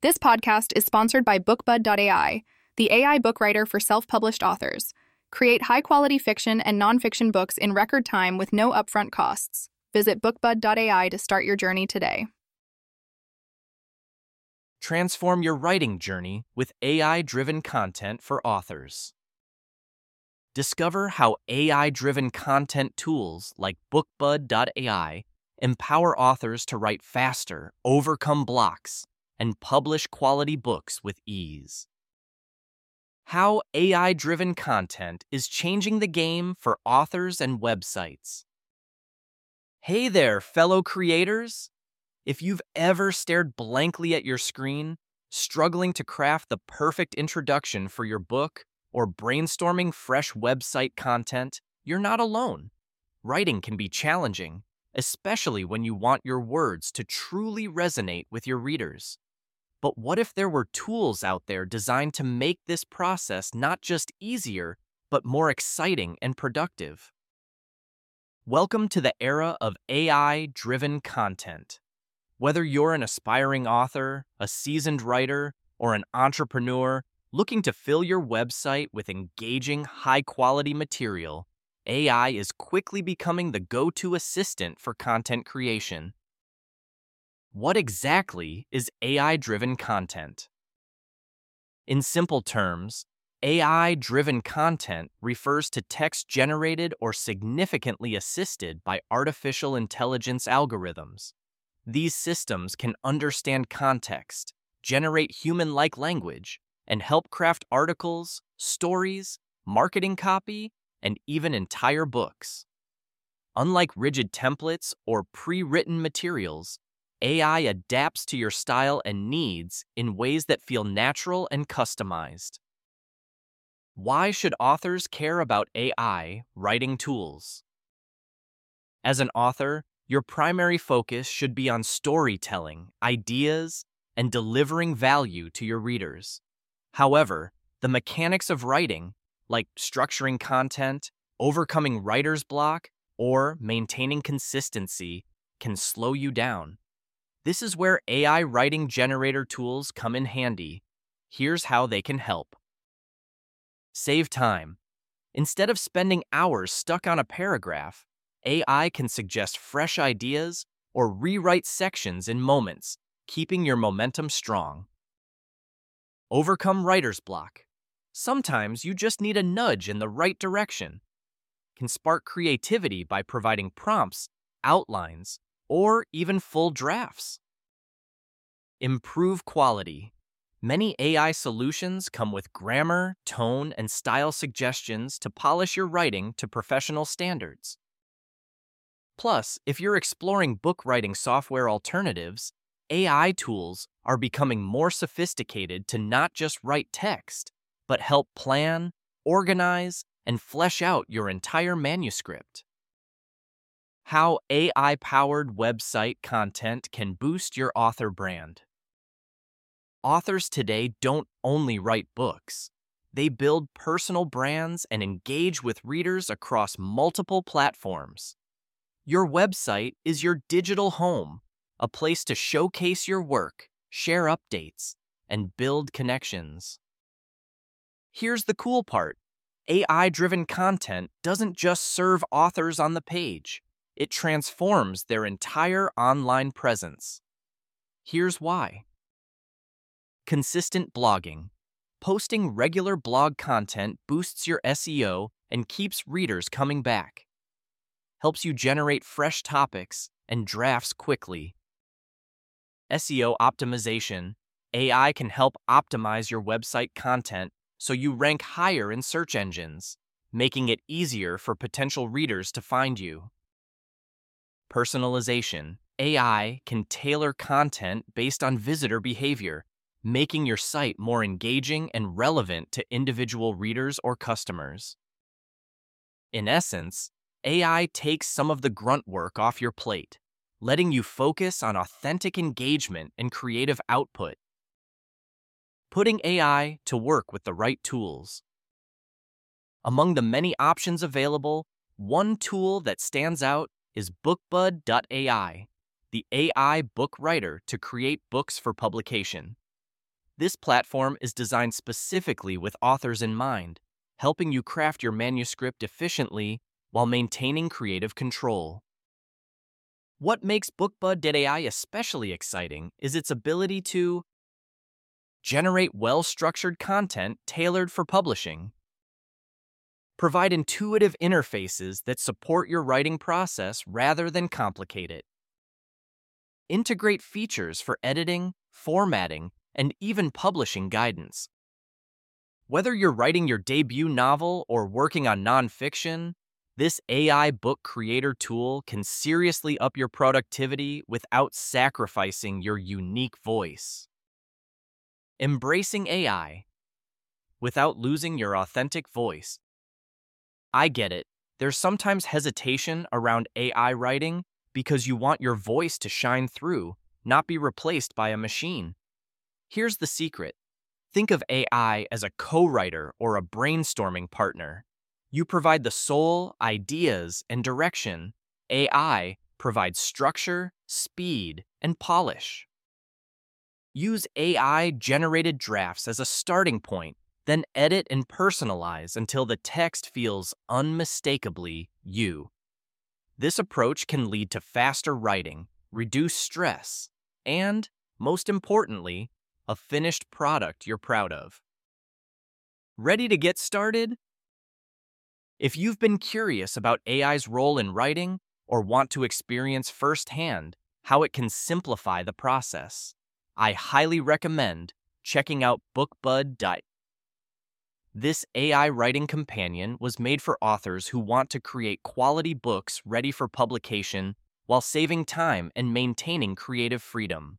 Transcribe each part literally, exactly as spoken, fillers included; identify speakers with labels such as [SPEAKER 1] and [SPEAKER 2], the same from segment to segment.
[SPEAKER 1] This podcast is sponsored by BookBud dot A I, the A I book writer for self-published authors. Create high-quality fiction and nonfiction books in record time with no upfront costs. Visit BookBud dot A I to start your journey today.
[SPEAKER 2] Transform your writing journey with A I-driven content for authors. Discover how A I-driven content tools like BookBud dot A I empower authors to write faster, overcome blocks, and publish quality books with ease. How A I-driven content is changing the game for authors and websites. Hey there, fellow creators! If you've ever stared blankly at your screen, struggling to craft the perfect introduction for your book, or brainstorming fresh website content, you're not alone. Writing can be challenging, especially when you want your words to truly resonate with your readers. But what if there were tools out there designed to make this process not just easier, but more exciting and productive? Welcome to the era of A I-driven content. Whether you're an aspiring author, a seasoned writer, or an entrepreneur looking to fill your website with engaging, high-quality material, A I is quickly becoming the go-to assistant for content creation. What exactly is A I-driven content? In simple terms, A I-driven content refers to text generated or significantly assisted by artificial intelligence algorithms. These systems can understand context, generate human-like language, and help craft articles, stories, marketing copy, and even entire books. Unlike rigid templates or pre-written materials, A I adapts to your style and needs in ways that feel natural and customized. Why should authors care about A I writing tools? As an author, your primary focus should be on storytelling, ideas, and delivering value to your readers. However, the mechanics of writing, like structuring content, overcoming writer's block, or maintaining consistency, can slow you down. This is where A I writing generator tools come in handy. Here's how they can help. Save time. Instead of spending hours stuck on a paragraph, A I can suggest fresh ideas or rewrite sections in moments, keeping your momentum strong. Overcome writer's block. Sometimes you just need a nudge in the right direction. Can spark creativity by providing prompts, outlines, or even full drafts. Improve quality. Many A I solutions come with grammar, tone, and style suggestions to polish your writing to professional standards. Plus, if you're exploring book writing software alternatives, A I tools are becoming more sophisticated to not just write text, but help plan, organize, and flesh out your entire manuscript. How A I-powered website content can boost your author brand. Authors today don't only write books. They build personal brands and engage with readers across multiple platforms. Your website is your digital home, a place to showcase your work, share updates, and build connections. Here's the cool part. A I-driven content doesn't just serve authors on the page. It transforms their entire online presence. Here's why. Consistent blogging. Posting regular blog content boosts your S E O and keeps readers coming back. Helps you generate fresh topics and drafts quickly. S E O optimization. A I can help optimize your website content so you rank higher in search engines, making it easier for potential readers to find you. Personalization. A I can tailor content based on visitor behavior, making your site more engaging and relevant to individual readers or customers. In essence, A I takes some of the grunt work off your plate, letting you focus on authentic engagement and creative output. Putting A I to work with the right tools. Among the many options available, one tool that stands out is BookBud dot A I, the A I book writer to create books for publication. This platform is designed specifically with authors in mind, helping you craft your manuscript efficiently while maintaining creative control. What makes BookBud dot A I especially exciting is its ability to generate well-structured content tailored for publishing, provide intuitive interfaces that support your writing process rather than complicate it, integrate features for editing, formatting, and even publishing guidance. Whether you're writing your debut novel or working on nonfiction, this A I book creator tool can seriously up your productivity without sacrificing your unique voice. Embracing A I without losing your authentic voice. I get it. There's sometimes hesitation around A I writing because you want your voice to shine through, not be replaced by a machine. Here's the secret. Think of A I as a co-writer or a brainstorming partner. You provide the soul, ideas, and direction. A I provides structure, speed, and polish. Use A I-generated drafts as a starting point, then edit and personalize until the text feels unmistakably you. This approach can lead to faster writing, reduce stress, and, most importantly, a finished product you're proud of. Ready to get started? If you've been curious about A I's role in writing or want to experience firsthand how it can simplify the process, I highly recommend checking out BookBud dot A I. This A I writing companion was made for authors who want to create quality books ready for publication while saving time and maintaining creative freedom.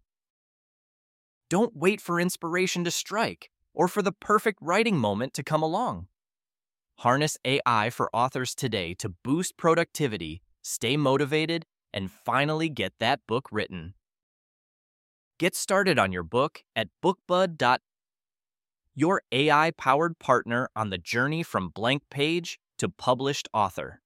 [SPEAKER 2] Don't wait for inspiration to strike or for the perfect writing moment to come along. Harness A I for authors today to boost productivity, stay motivated, and finally get that book written. Get started on your book at BookBud dot A I, your A I-powered partner on the journey from blank page to published author.